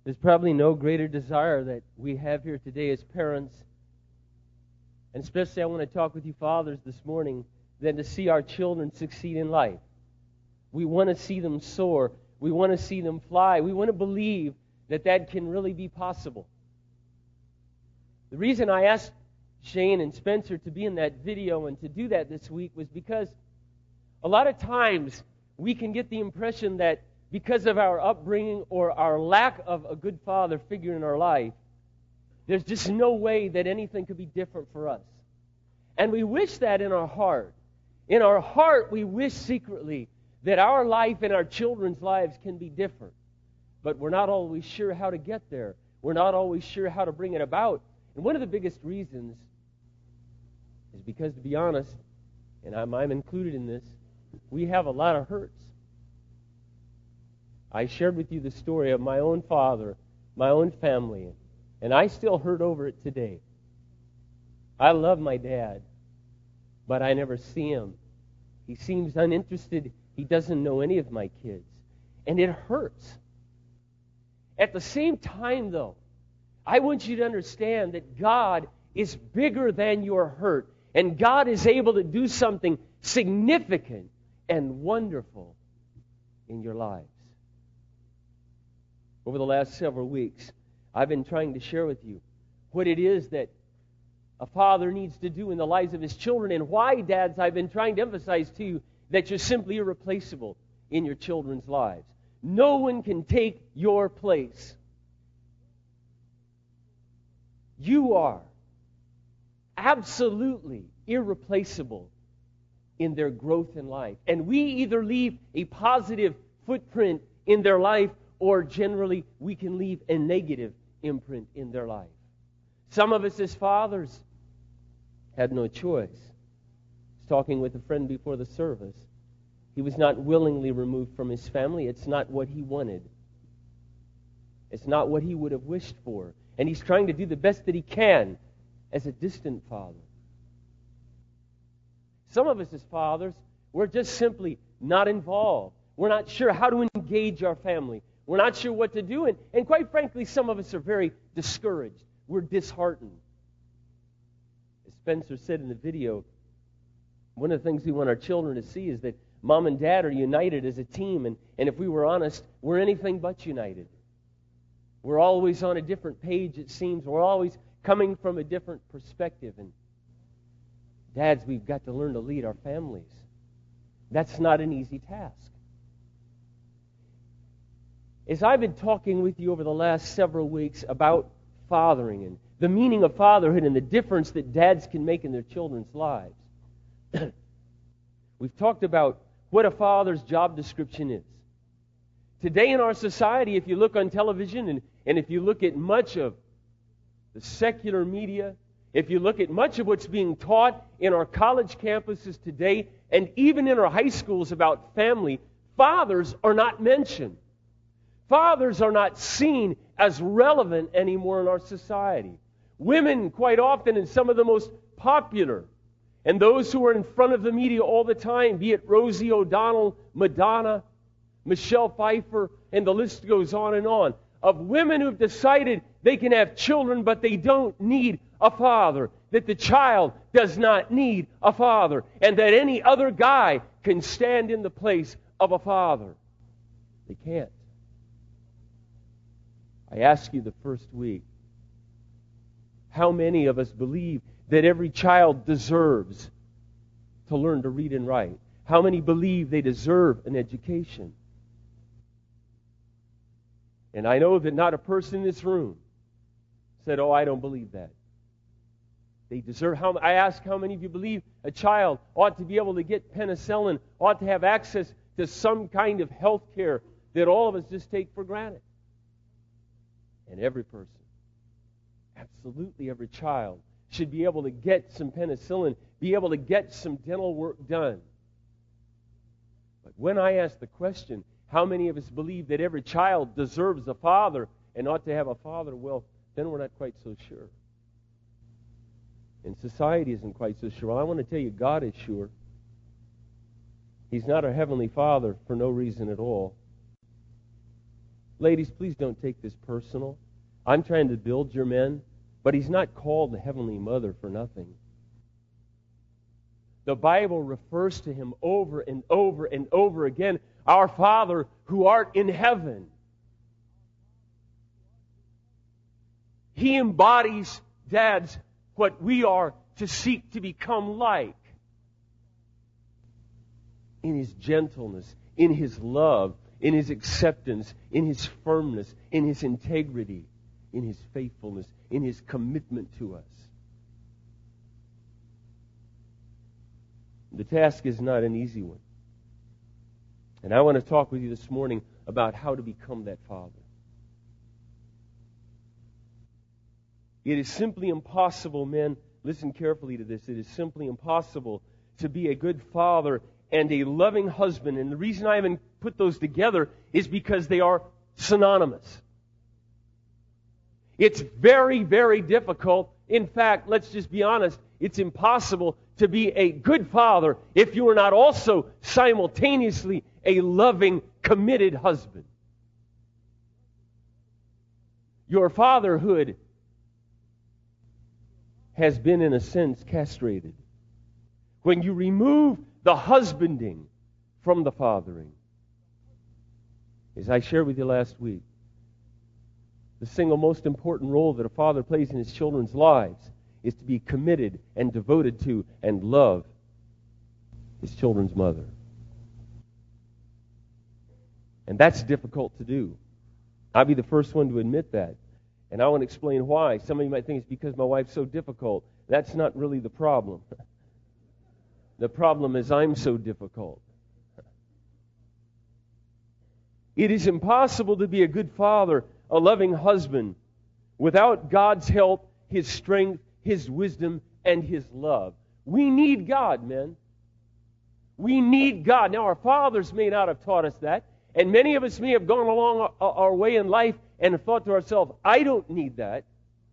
There's probably no greater desire that we have here today as parents, and especially I want to talk with you fathers this morning, than to see our children succeed in life. We want to see them soar. We want to see them fly. We want to believe that that can really be possible. The reason I asked Shane and Spencer to be in that video and to do that this week was because a lot of times we can get the impression that because of our upbringing or our lack of a good father figure in our life, there's just no way that anything could be different for us. And we wish that in our heart. In our heart, we wish secretly that our life and our children's lives can be different. But we're not always sure how to get there. We're not always sure how to bring it about. And one of the biggest reasons is because, to be honest, and I'm included in this, we have a lot of hurts. I shared with you the story of my own father, my own family, and I still hurt over it today. I love my dad, but I never see him. He seems uninterested. He doesn't know any of my kids. And it hurts. At the same time, though, I want you to understand that God is bigger than your hurt. And God is able to do something significant and wonderful in your lives. Over the last several weeks, I've been trying to share with you what it is that a father needs to do in the lives of his children, and why, dads, I've been trying to emphasize to you that you're simply irreplaceable in your children's lives. No one can take your place. You are absolutely irreplaceable in their growth in life. And we either leave a positive footprint in their life, or generally we can leave a negative imprint in their life. Some of us as fathers had no choice. I was talking with a friend before the service. He was not willingly removed from his family. It's not what he wanted. It's not what he would have wished for. And he's trying to do the best that he can as a distant father. Some of us as fathers, we're just simply not involved. We're not sure how to engage our family. We're not sure what to do. And quite frankly, some of us are very discouraged. We're disheartened. As Spencer said in the video, one of the things we want our children to see is that mom and dad are united as a team. And if we were honest, we're anything but united. We're always on a different page, it seems. We're always coming from a different perspective. And dads, we've got to learn to lead our families. That's not an easy task. As I've been talking with you over the last several weeks about fathering and the meaning of fatherhood and the difference that dads can make in their children's lives, we've talked about what a father's job description is. Today in our society, if you look on television and if you look at much of the secular media, if you look at much of what's being taught in our college campuses today, and even in our high schools about family, fathers are not mentioned. Fathers are not seen as relevant anymore in our society. Women, quite often, and some of the most popular, and those who are in front of the media all the time, be it Rosie O'Donnell, Madonna, Michelle Pfeiffer, and the list goes on, of women who've decided they can have children, but they don't need a father, that the child does not need a father, and that any other guy can stand in the place of a father. They can't. I asked you the first week, how many of us believe that every child deserves to learn to read and write? How many believe they deserve an education? And I know that not a person in this room said, "Oh, I don't believe that." They deserve. I ask how many of you believe a child ought to be able to get penicillin, ought to have access to some kind of health care that all of us just take for granted. And every person, absolutely every child, should be able to get some penicillin, be able to get some dental work done. But when I ask the question, how many of us believe that every child deserves a father and ought to have a father? Well, then we're not quite so sure. And society isn't quite so sure. Well, I want to tell you, God is sure. He's not our Heavenly Father for no reason at all. Ladies, please don't take this personal. I'm trying to build your men, but he's not called the Heavenly Mother for nothing. The Bible refers to him over and over and over again. Our Father who art in heaven. He embodies, dads, what we are to seek to become like. In His gentleness, in His love, in His acceptance, in His firmness, in His integrity, in His faithfulness, in His commitment to us. The task is not an easy one. And I want to talk with you this morning about how to become that father. It is simply impossible, men, listen carefully to this. It is simply impossible to be a good father and a loving husband. And the reason I haven't put those together is because they are synonymous. It's very, very difficult. In fact, let's just be honest, it's impossible to be a good father if you are not also simultaneously a loving, committed husband. Your fatherhood has been, in a sense, castrated. When you remove the husbanding from the fathering, as I shared with you last week, the single most important role that a father plays in his children's lives is to be committed and devoted to and love his children's mother. And that's difficult to do. I'll be the first one to admit that. And I want to explain why. Some of you might think it's because my wife's so difficult. That's not really the problem. The problem is I'm so difficult. It is impossible to be a good father, a loving husband, without God's help, His strength, His wisdom, and His love. We need God, men. We need God. Now, our fathers may not have taught us that, and many of us may have gone along our way in life and have thought to ourselves, I don't need that.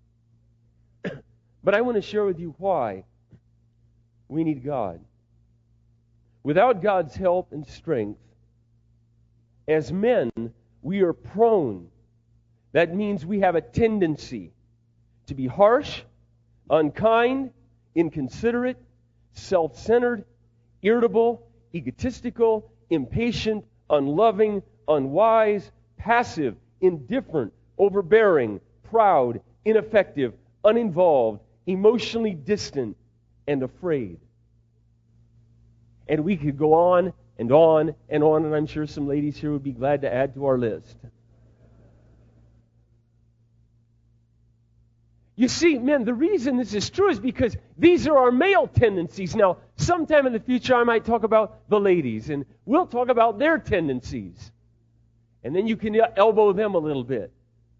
But I want to share with you why we need God. Without God's help and strength, as men, we are prone. That means we have a tendency to be harsh, unkind, inconsiderate, self-centered, irritable, egotistical, impatient, unloving, unwise, passive, indifferent, overbearing, proud, ineffective, uninvolved, emotionally distant, and afraid. And we could go on and on and on, and I'm sure some ladies here would be glad to add to our list. You see, men, the reason this is true is because these are our male tendencies. Now, sometime in the future I might talk about the ladies, and we'll talk about their tendencies. And then you can elbow them a little bit.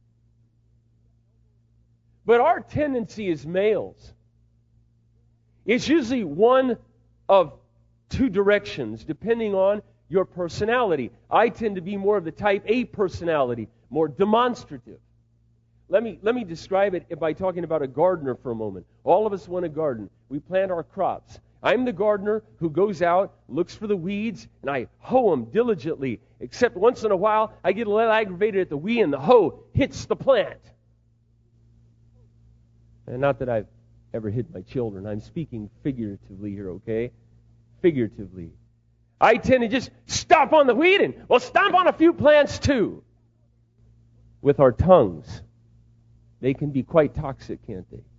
But our tendency as males is usually one of two directions, depending on your personality. I tend to be more of the type A personality, more demonstrative. Let me describe it by talking about a gardener for a moment. All of us want a garden. We plant our crops. I'm the gardener who goes out, looks for the weeds, and I hoe them diligently. Except once in a while, I get a little aggravated at the weed and the hoe hits the plant. And not that I've ever hit my children. I'm speaking figuratively here, okay? Figuratively. I tend to just stomp on the weed and, well, stomp on a few plants too. With our tongues. They can be quite toxic, can't they?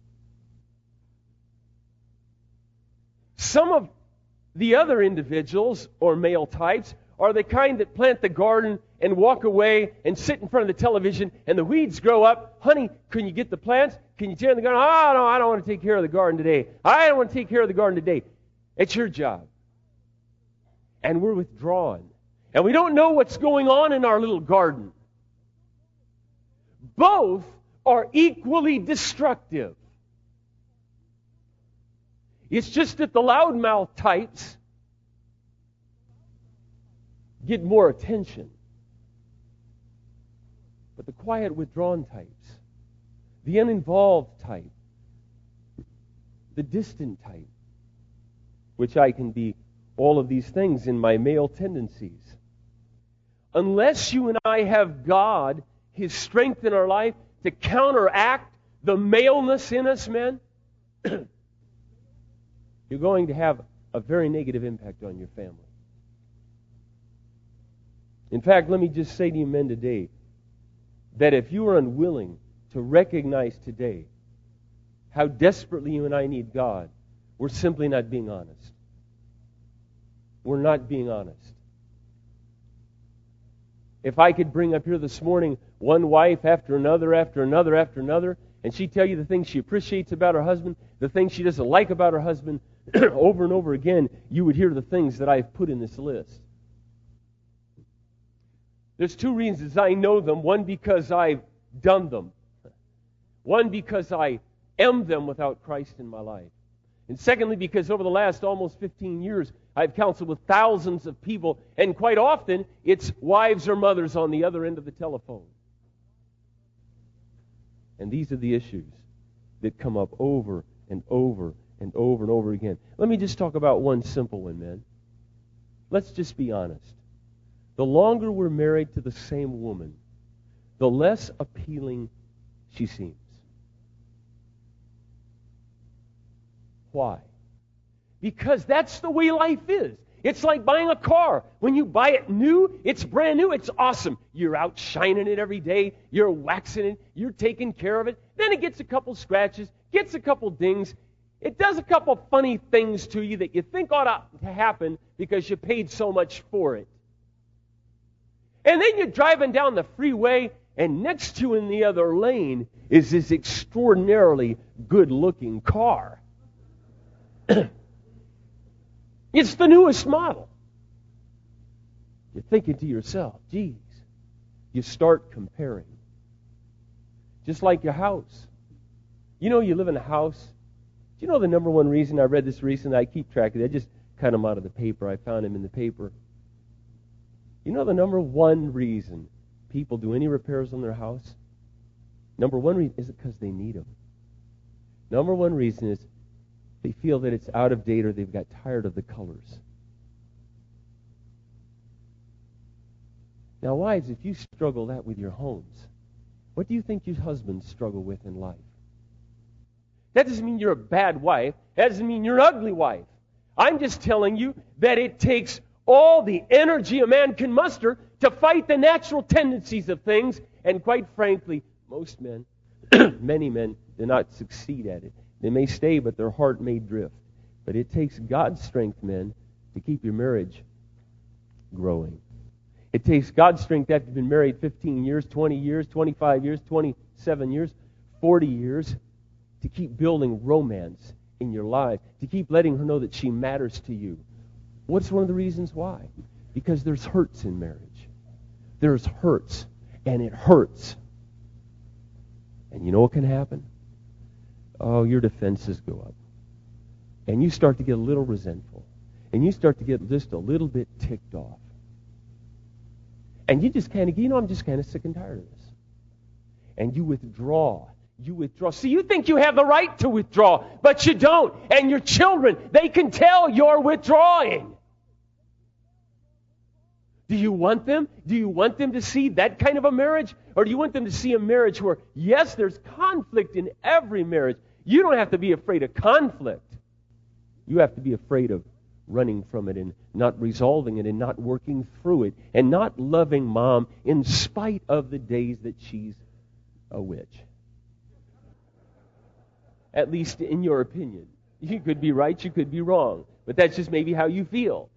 Some of the other individuals, or male types, are the kind that plant the garden and walk away and sit in front of the television and the weeds grow up. Honey, can you get the plants? Can you tend the garden? Oh, no, I don't want to take care of the garden today. I don't want to take care of the garden today. It's your job. And we're withdrawn. And we don't know what's going on in our little garden. Both are equally destructive. It's just that the loudmouth types get more attention. But the quiet, withdrawn types, the uninvolved type, the distant type, which I can be all of these things in my male tendencies, unless you and I have God, His strength in our life, to counteract the maleness in us, men, you're going to have a very negative impact on your family. In fact, let me just say to you men today, that if you are unwilling to recognize today how desperately you and I need God, we're simply not being honest. We're not being honest. If I could bring up here this morning one wife after another, and she'd tell you the things she appreciates about her husband, the things she doesn't like about her husband, over and over again, you would hear the things that I've put in this list. There's two reasons I know them. One, because I've done them. One, because I am them without Christ in my life. And secondly, because over the last almost 15 years, I've counseled with thousands of people, and quite often, it's wives or mothers on the other end of the telephone. And these are the issues that come up over and over and over and over again. Let me just talk about one simple one, men. Let's just be honest. The longer we're married to the same woman, the less appealing she seems. Why? Because that's the way life is. It's like buying a car. When you buy it new, it's brand new, it's awesome. You're out shining it every day, you're waxing it, you're taking care of it. Then it gets a couple scratches, gets a couple dings. It does a couple funny things to you that you think ought to happen because you paid so much for it. And then you're driving down the freeway, and next to you in the other lane is this extraordinarily good-looking car. It's the newest model. You're thinking to yourself, geez, you start comparing. Just like your house. You know you live in a house. Do you know the number one reason? I read this recently. I keep track of it. I just cut them out of the paper. I found them in the paper. You know the number one reason people do any repairs on their house? Number one reason is because they need them. Number one reason is they feel that it's out of date or they've got tired of the colors. Now, wives, if you struggle that with your homes, what do you think your husbands struggle with in life? That doesn't mean you're a bad wife. That doesn't mean you're an ugly wife. I'm just telling you that it takes all the energy a man can muster to fight the natural tendencies of things. And quite frankly, most men, many men, do not succeed at it. They may stay, but their heart may drift. But it takes God's strength, men, to keep your marriage growing. It takes God's strength after you've been married 15 years, 20 years, 25 years, 27 years, 40 years, to keep building romance in your life, to keep letting her know that she matters to you. What's one of the reasons why? Because there's hurts in marriage. There's hurts, and it hurts. And you know what can happen? Oh, your defenses go up. And you start to get a little resentful. And you start to get just a little bit ticked off. And you just kind of, I'm just kind of sick and tired of this. And you withdraw. You withdraw. See, you think you have the right to withdraw, but you don't. And your children, they can tell you're withdrawing. Do you want them? Do you want them to see that kind of a marriage? Or do you want them to see a marriage where, yes, there's conflict in every marriage. You don't have to be afraid of conflict. You have to be afraid of running from it and not resolving it and not working through it and not loving mom in spite of the days that she's a witch. At least in your opinion. You could be right, you could be wrong. But that's just maybe how you feel.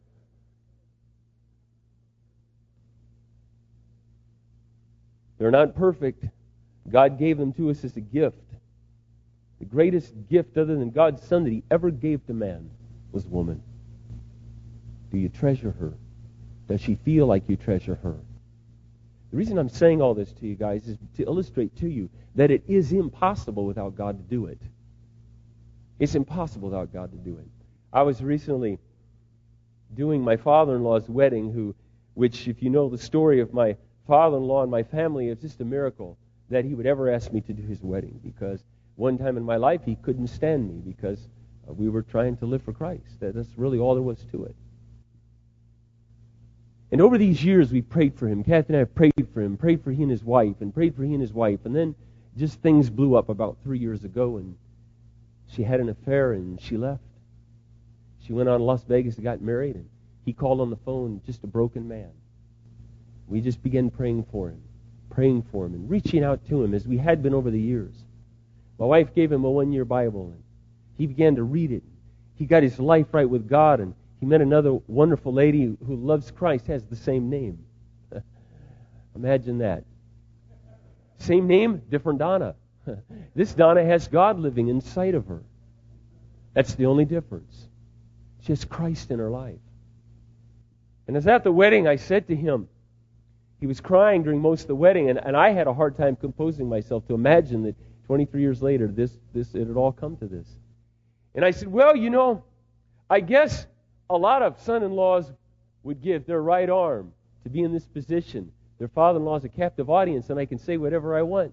They're not perfect. God gave them to us as a gift. The greatest gift other than God's Son that He ever gave to man was woman. Do you treasure her? Does she feel like you treasure her? The reason I'm saying all this to you guys is to illustrate to you that it is impossible without God to do it. It's impossible without God to do it. I was recently doing my father-in-law's wedding, which if you know the story of my father-in-law and my family, it's just a miracle that he would ever ask me to do his wedding, because one time in my life he couldn't stand me because we were trying to live for Christ. That's really all there was to it. And over these years, we prayed for him. Kathy and I have prayed for him, prayed for he and his wife, and prayed for he and his wife. And then just things blew up about 3 years ago, and she had an affair, and she left. She went on to Las Vegas and got married, and he called on the phone, just a broken man. We just began praying for him, and reaching out to him as we had been over the years. My wife gave him a 1-year Bible, and he began to read it. He got his life right with God, and he met another wonderful lady who loves Christ, has the same name. Imagine that. Same name, different Donna. This Donna has God living inside of her. That's the only difference. She has Christ in her life. And as at the wedding, I said to him, he was crying during most of the wedding, and I had a hard time composing myself to imagine that 23 years later, it had all come to this. And I said, well, I guess a lot of son-in-laws would give their right arm to be in this position. Their father-in-law is a captive audience, and I can say whatever I want.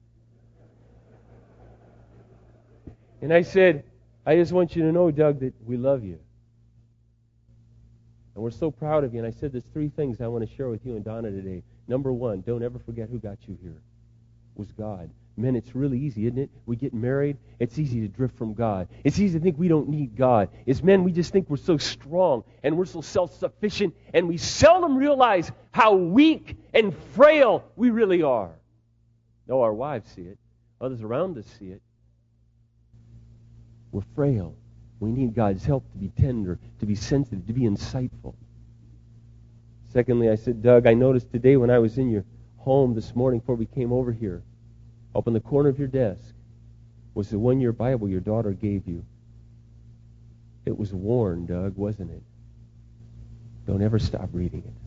And I said, I just want you to know, Doug, that we love you. And we're so proud of you. And I said, there's 3 things I want to share with you and Donna today. Number 1, don't ever forget who got you here. It was God. Men, it's really easy, isn't it? We get married, it's easy to drift from God. It's easy to think we don't need God. As men, we just think we're so strong and we're so self-sufficient, and we seldom realize how weak and frail we really are. No, our wives see it. Others around us see it. We're frail. We need God's help to be tender, to be sensitive, to be insightful. Secondly, I said, Doug, I noticed today when I was in your home this morning before we came over here, up in the corner of your desk was the 1-year Bible your daughter gave you. It was worn, Doug, wasn't it? Don't ever stop reading it.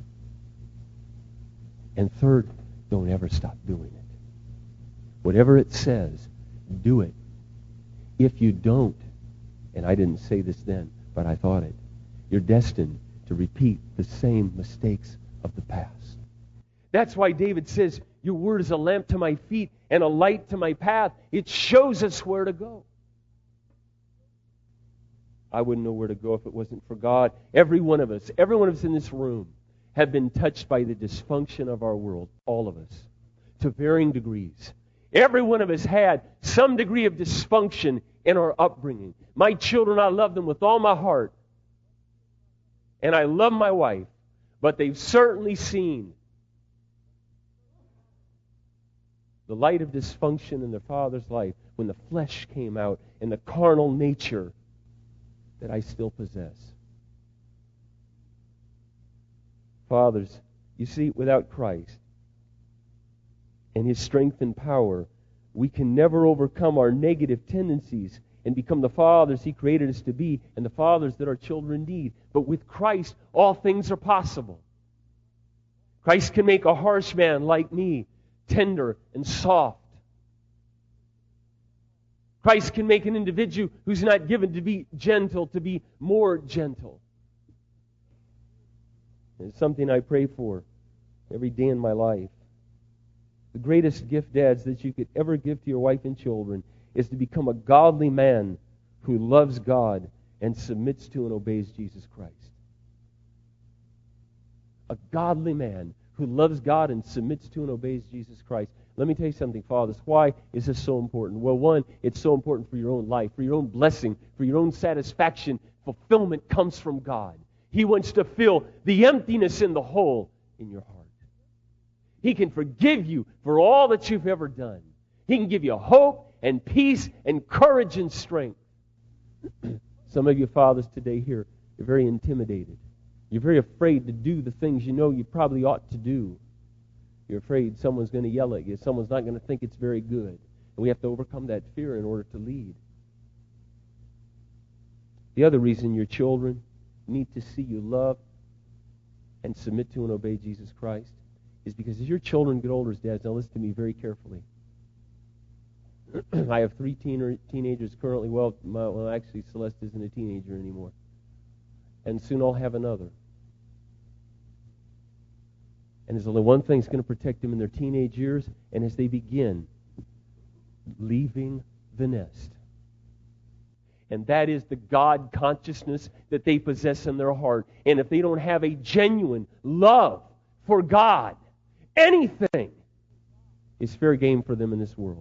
And third, don't ever stop doing it. Whatever it says, do it. If you don't, and I didn't say this then, but I thought it, you're destined to repeat the same mistakes of the past. That's why David says, your word is a lamp to my feet and a light to my path. It shows us where to go. I wouldn't know where to go if it wasn't for God. Every one of us in this room have been touched by the dysfunction of our world. All of us. To varying degrees. Every one of us had some degree of dysfunction in our upbringing. My children, I love them with all my heart. And I love my wife. But they've certainly seen the light of dysfunction in their father's life when the flesh came out and the carnal nature that I still possess. Fathers, you see, without Christ and His strength and power, we can never overcome our negative tendencies and become the fathers He created us to be and the fathers that our children need. But with Christ, all things are possible. Christ can make a harsh man like me tender and soft. Christ can make an individual who's not given to be gentle to be more gentle. It's something I pray for every day in my life. The greatest gift, dads, that you could ever give to your wife and children is to become a godly man who loves God and submits to and obeys Jesus Christ. A godly man who loves God and submits to and obeys Jesus Christ. Let me tell you something, fathers. Why is this so important? Well, one, it's so important for your own life, for your own blessing, for your own satisfaction. Fulfillment comes from God. He wants to fill the emptiness in the hole in your heart. He can forgive you for all that you've ever done. He can give you hope and peace and courage and strength. Some of you fathers today here, you're very intimidated. You're very afraid to do the things you know you probably ought to do. You're afraid someone's going to yell at you. Someone's not going to think it's very good. And we have to overcome that fear in order to lead. The other reason your children need to see you love and submit to and obey Jesus Christ is because as your children get older as dads, now listen to me very carefully. I have 3 teenagers currently. Well, actually, Celeste isn't a teenager anymore. And soon I'll have another. And there's only one thing that's going to protect them in their teenage years, and as they begin leaving the nest. and that is the God consciousness that they possess in their heart. And if they don't have a genuine love for God, anything is fair game for them in this world.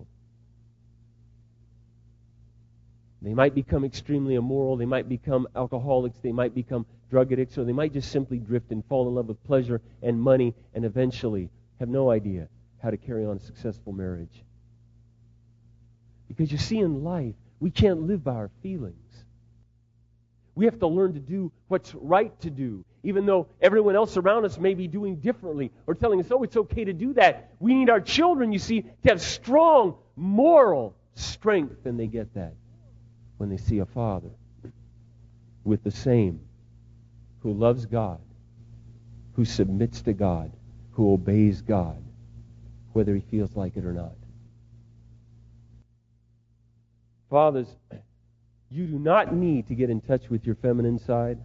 They might become extremely immoral, they might become alcoholics, they might become drug addicts, or they might just simply drift and fall in love with pleasure and money and eventually have no idea how to carry on a successful marriage. Because you see, in life, we can't live by our feelings. We have to learn to do what's right to do, even though everyone else around us may be doing differently or telling us, oh, it's okay to do that. We need our children, you see, to have strong moral strength, and they get that when they see a father with the same, who loves God, who submits to God, who obeys God, whether he feels like it or not. Fathers, you do not need to get in touch with your feminine side.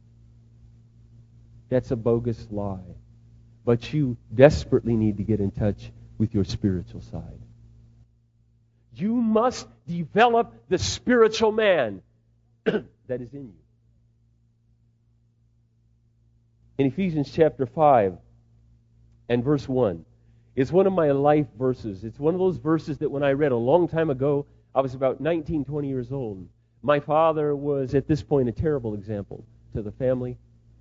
That's a bogus lie. But you desperately need to get in touch with your spiritual side. You must develop the spiritual man that is in you. In Ephesians chapter 5 and verse 1, it's one of my life verses. It's one of those verses that when I read a long time ago, I was about 19, 20 years old. My father was, at this point, a terrible example to the family.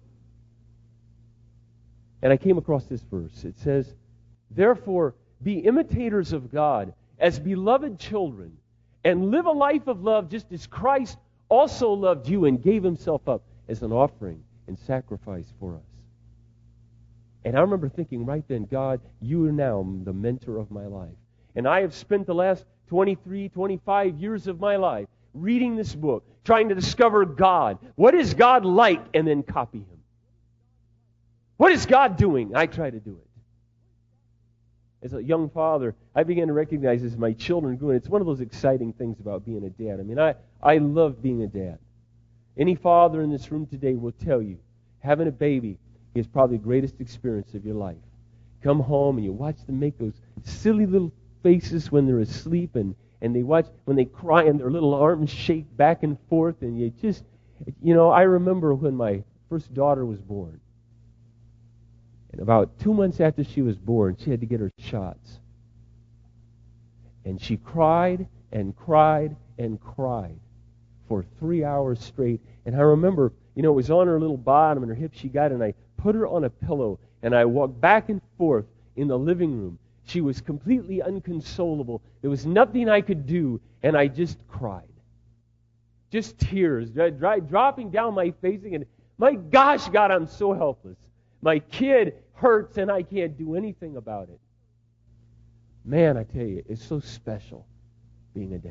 And I came across this verse. It says, "Therefore, be imitators of God as beloved children, and live a life of love just as Christ also loved you and gave himself up as an offering and sacrifice for us." And I remember thinking right then, God, you are now the mentor of my life. And I have spent the last 23, 25 years of my life reading this book, trying to discover God. What is God like? And then copy him. What is God doing? I try to do it. As a young father, I began to recognize as my children grew, and it's one of those exciting things about being a dad. I mean, I love being a dad. Any father in this room today will tell you, having a baby is probably the greatest experience of your life. Come home and you watch them make those silly little faces when they're asleep, and they watch when they cry and their little arms shake back and forth, and you just, I remember when my first daughter was born. And about 2 months after she was born, she had to get her shots. And she cried and cried and cried for 3 hours straight. And I remember, it was on her little bottom and her hip she got, and I put her on a pillow, and I walked back and forth in the living room. She was completely inconsolable. There was nothing I could do, and I just cried. Just tears dropping down my face. And my gosh, God, I'm so helpless. My kid hurts, and I can't do anything about it. Man, I tell you, it's so special being a dad.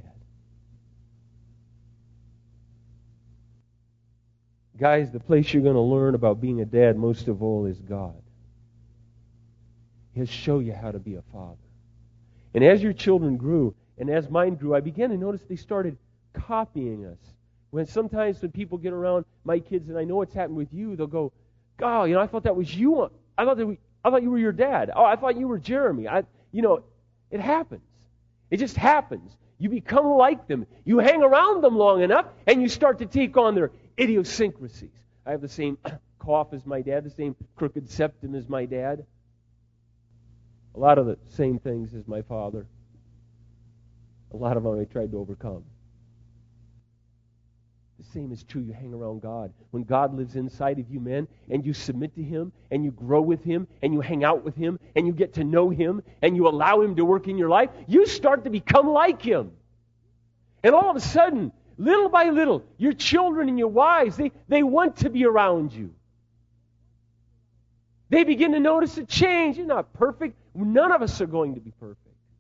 Guys, the place you're going to learn about being a dad most of all is God. He'll show you how to be a father. And as your children grew, and as mine grew, I began to notice they started copying us. Sometimes when people get around my kids, and I know it's happened with you, they'll go, "God, I thought that was you. I thought you were your dad. Oh, I thought you were Jeremy." It happens. It just happens. You become like them. You hang around them long enough, and you start to take on their idiosyncrasies. I have the same cough as my dad, the same crooked septum as my dad. A lot of the same things as my father. A lot of them I tried to overcome. The same is true. You hang around God. When God lives inside of you, men, and you submit to Him, and you grow with Him, and you hang out with Him, and you get to know Him, and you allow Him to work in your life, you start to become like Him. And all of a sudden, little by little, your children and your wives, they want to be around you. They begin to notice a change. You're not perfect. None of us are going to be perfect.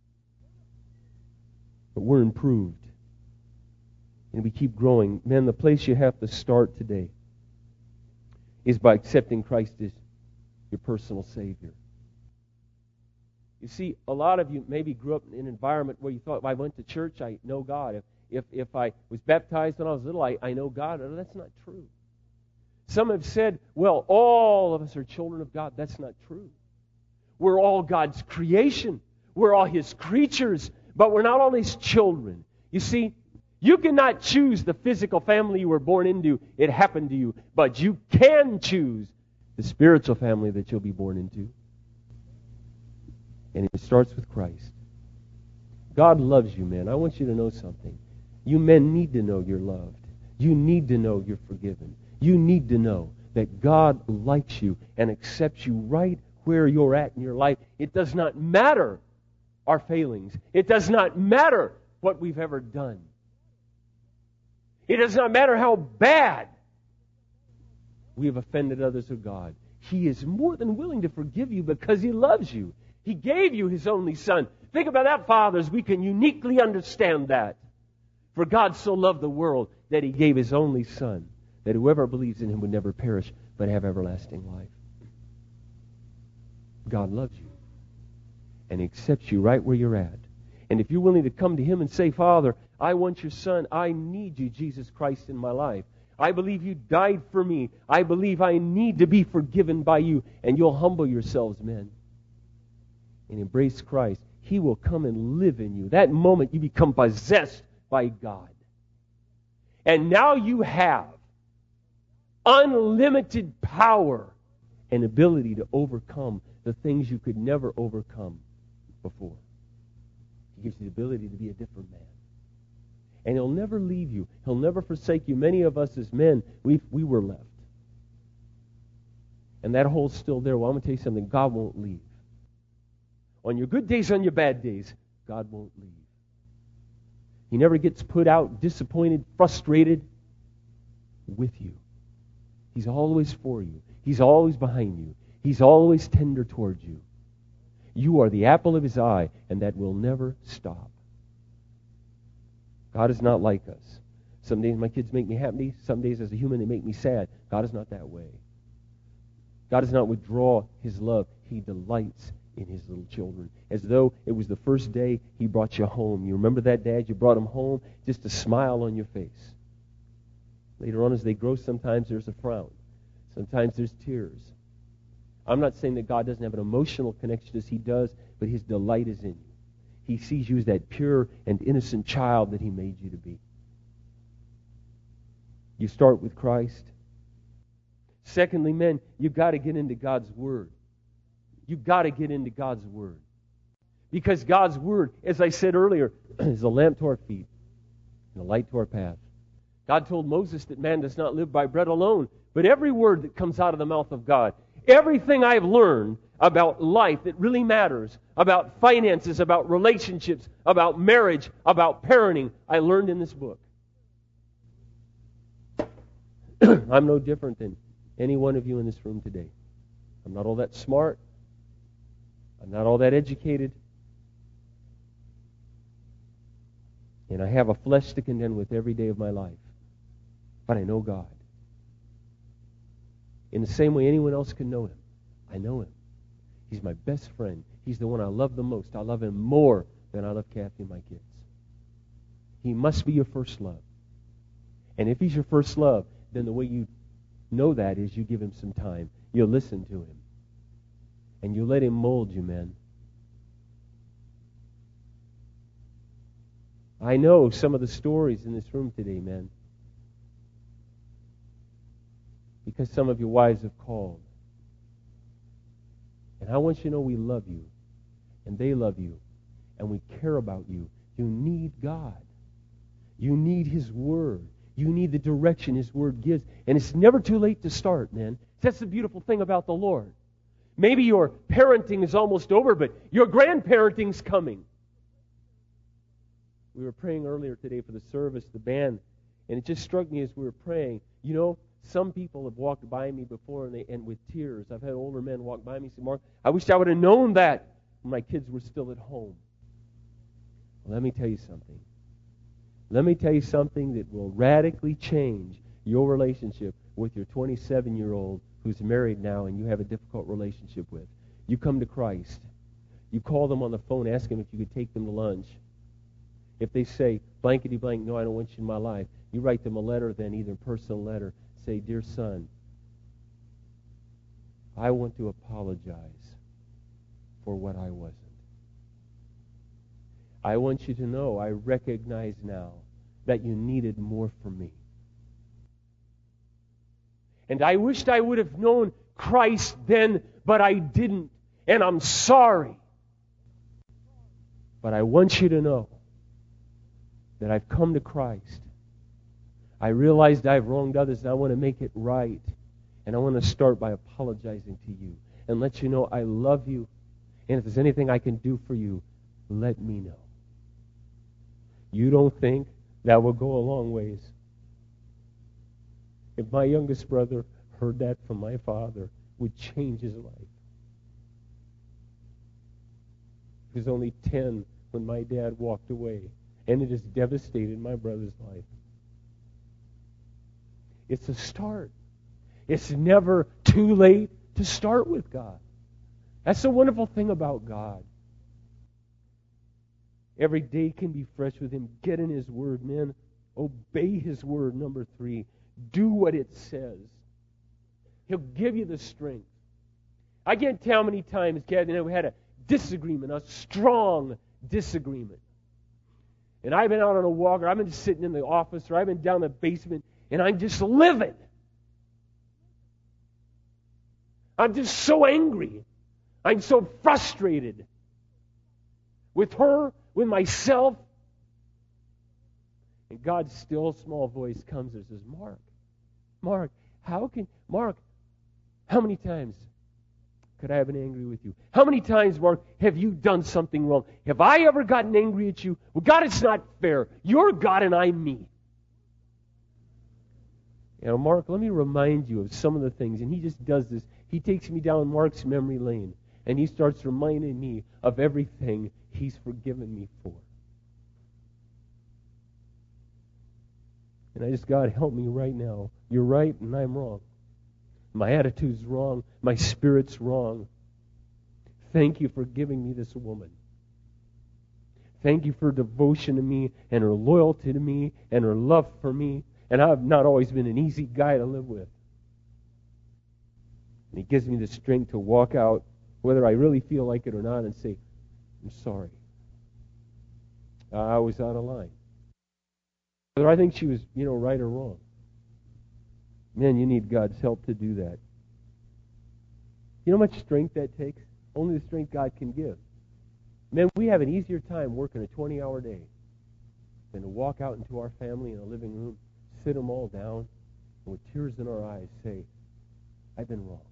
But we're improved. And we keep growing. Man, the place you have to start today is by accepting Christ as your personal Savior. You see, a lot of you maybe grew up in an environment where you thought, well, I went to church, I know God. If I was baptized when I was little, I know God. Oh, that's not true. Some have said, well, all of us are children of God. That's not true. We're all God's creation. We're all His creatures, but we're not all His children. You see, You cannot choose the physical family you were born into. It happened to you. But you can choose the spiritual family that you'll be born into. And it starts with Christ. God loves you, man. I want you to know something. You men need to know you're loved. You need to know you're forgiven. You need to know that God likes you and accepts you right where you're at in your life. It does not matter our failings. It does not matter what we've ever done. It does not matter how bad we have offended others of God. He is more than willing to forgive you because He loves you. He gave you His only Son. Think about that, fathers. We can uniquely understand that. For God so loved the world that He gave His only Son, that whoever believes in Him would never perish, but have everlasting life. God loves you. And He accepts you right where you're at. And if you're willing to come to Him and say, Father, I want your Son. I need you, Jesus Christ, in my life. I believe you died for me. I believe I need to be forgiven by you. And you'll humble yourselves, men, and embrace Christ. He will come and live in you. That moment you become possessed by God. And now you have unlimited power and ability to overcome the things you could never overcome before. He gives you the ability to be a different man. And He'll never leave you. He'll never forsake you. Many of us as men, we were left. And that hole's still there. Well, I'm going to tell you something. God won't leave. On your good days, on your bad days, God won't leave. He never gets put out, disappointed, frustrated with you. He's always for you. He's always behind you. He's always tender towards you. You are the apple of His eye, and that will never stop. God is not like us. Some days my kids make me happy. Some days as a human they make me sad. God is not that way. God does not withdraw His love. He delights in His little children. As though it was the first day He brought you home. You remember that, Dad? You brought them home, just a smile on your face. Later on as they grow, sometimes there's a frown. Sometimes there's tears. I'm not saying that God doesn't have an emotional connection as He does, but His delight is in you. He sees you as that pure and innocent child that He made you to be. You start with Christ. Secondly, men, you've got to get into God's Word. You've got to get into God's Word. Because God's Word, as I said earlier, is a lamp to our feet and a light to our path. God told Moses that man does not live by bread alone, but every word that comes out of the mouth of God. Everything I've learned about life that really matters, about finances, about relationships, about marriage, about parenting, I learned in this book. I'm no different than any one of you in this room today. I'm not all that smart. I'm not all that educated. And I have a flesh to contend with every day of my life. But I know God. In the same way anyone else can know Him, I know Him. He's my best friend. He's the one I love the most. I love Him more than I love Kathy and my kids. He must be your first love. And if He's your first love, then the way you know that is you give Him some time. You'll listen to Him. And you let Him mold you, man. I know some of the stories in this room today, man. Because some of your wives have called. And I want you to know we love you. And they love you. And we care about you. You need God. You need His Word. You need the direction His Word gives. And it's never too late to start, man. That's the beautiful thing about the Lord. Maybe your parenting is almost over, but your grandparenting's coming. We were praying earlier today for the service, the band, and it just struck me as we were praying, you know, some people have walked by me before and with tears. I've had older men walk by me and say, Mark, I wish I would have known that when my kids were still at home. Well, let me tell you something. Let me tell you something that will radically change your relationship with your 27-year-old who's married now and you have a difficult relationship with. You come to Christ. You call them on the phone, ask them if you could take them to lunch. If they say, blankety blank, no, I don't want you in my life, you write them a letter then, either a personal letter. Say, dear son, I want to apologize for what I wasn't. I want you to know I recognize now that you needed more from me. And I wished I would have known Christ then, but I didn't. And I'm sorry. But I want you to know that I've come to Christ. I realized I've wronged others, and I want to make it right. And I want to start by apologizing to you and let you know I love you. And if there's anything I can do for you, let me know. You don't think that will go a long ways? If my youngest brother heard that from my father, it would change his life. He was only 10 when my dad walked away, and it has devastated my brother's life. It's a start. It's never too late to start with God. That's the wonderful thing about God. Every day can be fresh with Him. Get in His Word, man. Obey His Word. Number 3, do what it says. He'll give you the strength. I can't tell how many times, Kathy and I, we had a disagreement, a strong disagreement. And I've been out on a walk, or I've been sitting in the office, or I've been down in the basement, and I'm just livid. I'm just so angry. I'm so frustrated with her, with myself. And God's still small voice comes and says, Mark, how many times could I have been angry with you? How many times, Mark, have you done something wrong? Have I ever gotten angry at you? Well, God, it's not fair. You're God and I'm me. You know, Mark, let me remind you of some of the things. And he just does this. He takes me down Mark's memory lane. And he starts reminding me of everything he's forgiven me for. And I just, God, help me right now. You're right and I'm wrong. My attitude's wrong. My spirit's wrong. Thank you for giving me this woman. Thank you for her devotion to me and her loyalty to me and her love for me. And I've not always been an easy guy to live with. And He gives me the strength to walk out, whether I really feel like it or not, and say, I'm sorry. I was out of line. Whether I think she was, right or wrong. Man, you need God's help to do that. You know how much strength that takes? Only the strength God can give. Man, we have an easier time working a 20-hour day than to walk out into our family in a living room, sit them all down, and with tears in our eyes say, I've been wrong.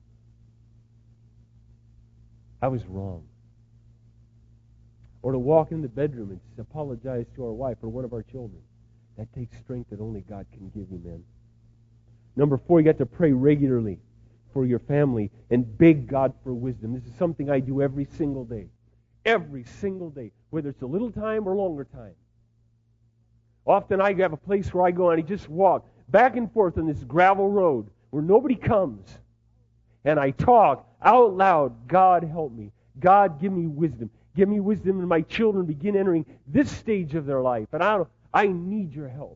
I was wrong. Or to walk in the bedroom and apologize to our wife or one of our children. That takes strength that only God can give you, man. Number 4, you got to pray regularly for your family and beg God for wisdom. This is something I do every single day. Every single day. Whether it's a little time or longer time. Often I have a place where I go and I just walk back and forth on this gravel road where nobody comes. And I talk out loud, God help me. God give me wisdom. Give me wisdom when my children begin entering this stage of their life. And I need your help.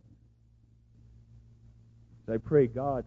So I pray, God,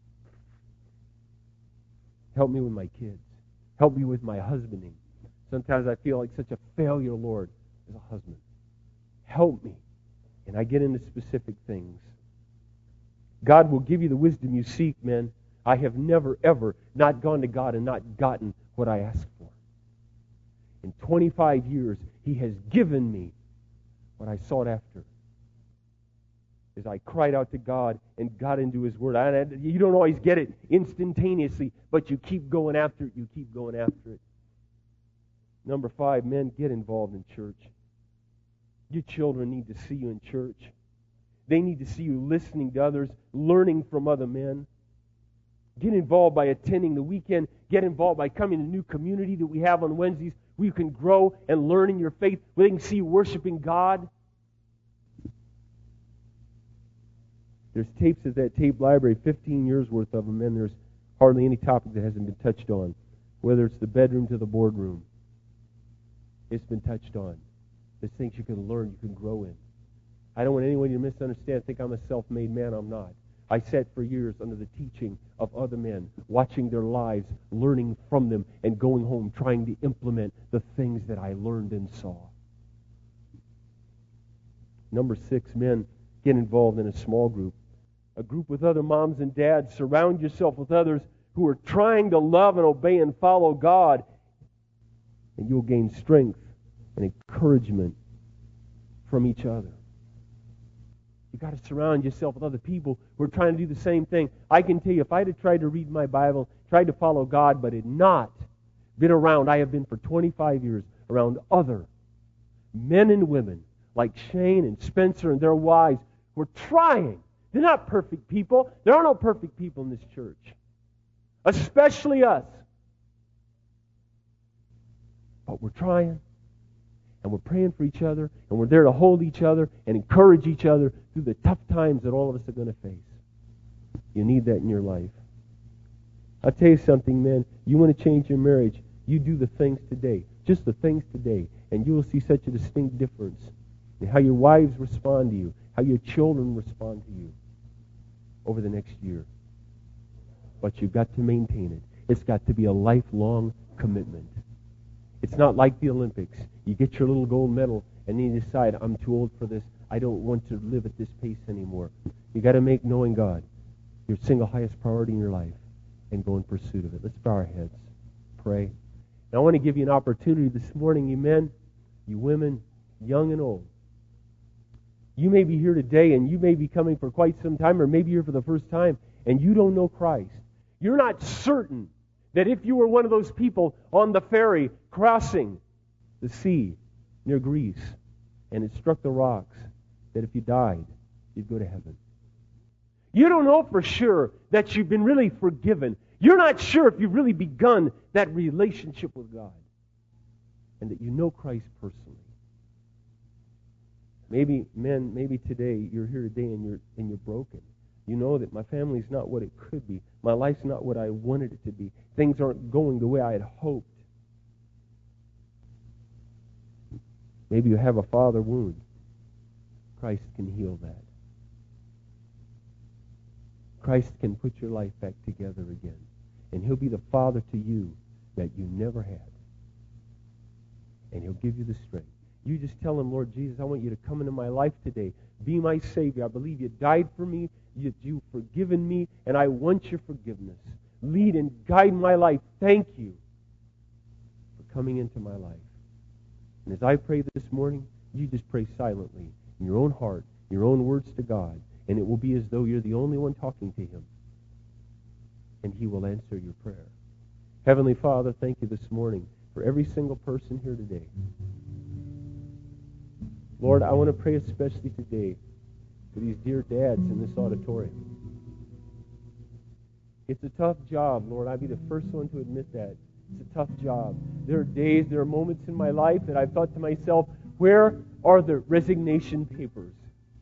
help me with my kids. Help me with my husbanding. Sometimes I feel like such a failure, Lord, as a husband. Help me. And I get into specific things. God will give you the wisdom you seek, man. I have never, ever not gone to God and not gotten what I asked for. In 25 years, He has given me what I sought after. As I cried out to God and got into His Word. You don't always get it instantaneously, but you keep going after it. You keep going after it. Number 5, men, get involved in church. Your children need to see you in church. They need to see you listening to others, learning from other men. Get involved by attending the weekend. Get involved by coming to the new community that we have on Wednesdays where you can grow and learn in your faith, where they can see you worshiping God. There's tapes at that tape library, 15 years worth of them, and there's hardly any topic that hasn't been touched on. Whether it's the bedroom to the boardroom, it's been touched on. There's things you can learn, you can grow in. I don't want anyone to misunderstand, think I'm a self-made man. I'm not. I sat for years under the teaching of other men, watching their lives, learning from them, and going home trying to implement the things that I learned and saw. Number 6, men, Get involved in a small group. A group with other moms and dads. Surround yourself with others who are trying to love and obey and follow God. And you'll gain strength and encouragement from each other. You've got to surround yourself with other people who are trying to do the same thing. I can tell you, if I'd have tried to read my Bible, tried to follow God, but had not been around, I have been for 25 years, around other men and women like Shane and Spencer and their wives who are trying. They're not perfect people. There are no perfect people in this church. Especially us. But we're trying. And we're praying for each other. And we're there to hold each other and encourage each other through the tough times that all of us are going to face. You need that in your life. I'll tell you something, man. You want to change your marriage, you do the things today. Just the things today. And you will see such a distinct difference in how your wives respond to you, how your children respond to you over the next year. But you've got to maintain it. It's got to be a lifelong commitment. It's not like the Olympics. You get your little gold medal and then you decide, I'm too old for this. I don't want to live at this pace anymore. You've got to make knowing God your single highest priority in your life and go in pursuit of it. Let's bow our heads. Pray. And I want to give you an opportunity this morning, you men, you women, young and old. You may be here today and you may be coming for quite some time, or maybe you're for the first time and you don't know Christ. You're not certain that if you were one of those people on the ferry crossing the sea near Greece and it struck the rocks, that if you died, you'd go to heaven. You don't know for sure that you've been really forgiven. You're not sure if you've really begun that relationship with God and that you know Christ personally. Maybe, men, maybe today, you're here today and you're broken. You know that my family's not what it could be. My life's not what I wanted it to be. Things aren't going the way I had hoped. Maybe you have a father wound. Christ can heal that. Christ can put your life back together again. And He'll be the father to you that you never had. And He'll give you the strength. You just tell Him, Lord Jesus, I want you to come into my life today. Be my Savior. I believe you died for me. You've forgiven me, and I want your forgiveness. Lead and guide my life. Thank you for coming into my life. And as I pray this morning, you just pray silently in your own heart, your own words to God, and it will be as though you're the only one talking to Him. And He will answer your prayer. Heavenly Father, thank you this morning for every single person here today. Lord, I want to pray especially today for these dear dads in this auditorium. It's a tough job, Lord. I'd be the first one to admit that. It's a tough job. There are days, there are moments in my life that I've thought to myself, where are the resignation papers?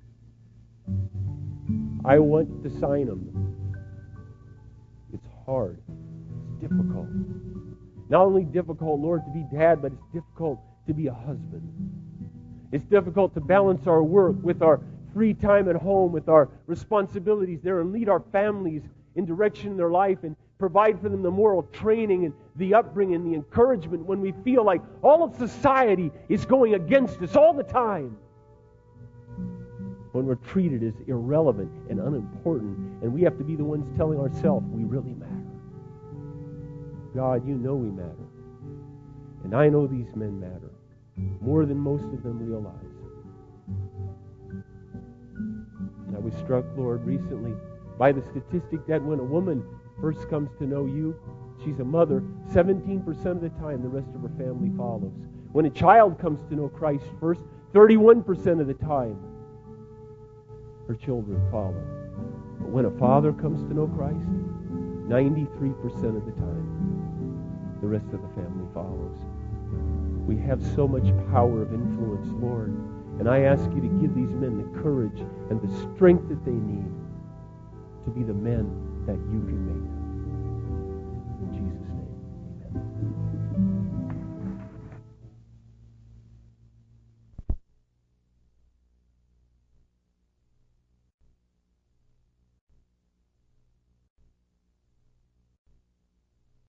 I want to sign them. It's hard. It's difficult. Not only difficult, Lord, to be dad, but it's difficult to be a husband. It's difficult to balance our work with our free time at home, with our responsibilities there, and lead our families in direction in their life and provide for them the moral training and the upbringing, the encouragement when we feel like all of society is going against us all the time. When we're treated as irrelevant and unimportant, and we have to be the ones telling ourselves we really matter. God, you know we matter. And I know these men matter more than most of them realize. And I was struck, Lord, recently by the statistic that when a woman first comes to know you, she's a mother, 17% of the time the rest of her family follows. When a child comes to know Christ first, 31% of the time her children follow. But when a father comes to know Christ, 93% of the time the rest of the family follows. We have so much power of influence, Lord. And I ask you to give these men the courage and the strength that they need to be the men that you can make them.